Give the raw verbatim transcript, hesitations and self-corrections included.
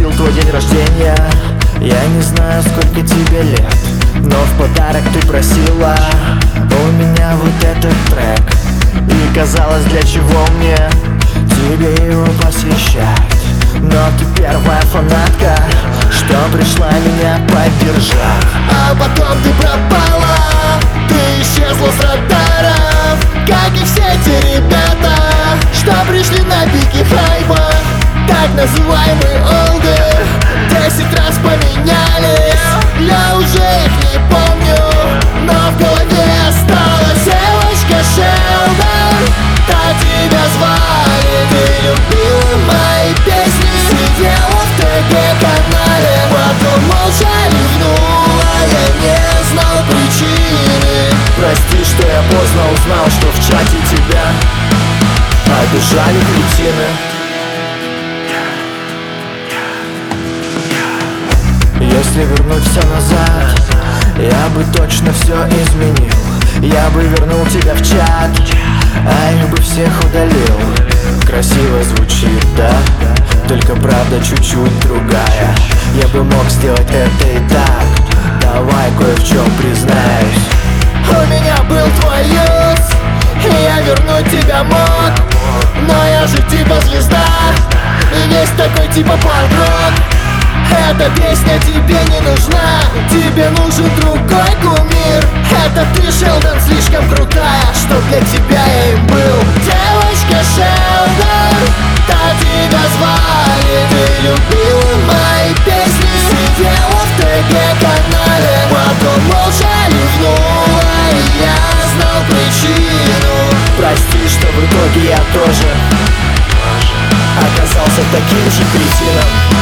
пропустил твой день рождения. Я не знаю, сколько тебе лет, но в подарок ты просила у меня вот этот трек. И казалось, для чего мне тебе его посвящать. Но ты первая фанатка, что пришла меня поддержать. А потом ты пропала, ты исчезла с радаров, как и все те ребята, что пришли на пике хайпа. Так называемые олды десять раз поменялись. Я уже их не помню, но в голове осталась девочка Шелдон. Так тебя звали, ты любила мои песни, сидела в ТГ-канале, потом молча ливнула, я не знал причины. Прости, что я поздно узнал, что в чате тебя обижали кретины. Если вернуть все назад, я бы точно все изменил. Я бы вернул тебя в чат, а их бы всех удалил. Красиво звучит, да? Только правда чуть-чуть другая. Я бы мог сделать это и так. Давай кое в чем признаюсь. У меня был твой юз, и я вернуть тебя мог, но я же типа звезда, и есть такой типа панк-рок. Эта песня тебе не нужна, тебе нужен другой кумир. Это ты, Шелдон, слишком крутая, что для тебя я им был. Девочка Шелдон, так тебя звали, ты любила мои песни, сидела в ТГ-канале, потом молча ливнула, и я знал причину. Прости, что в итоге я тоже оказался таким же кретином.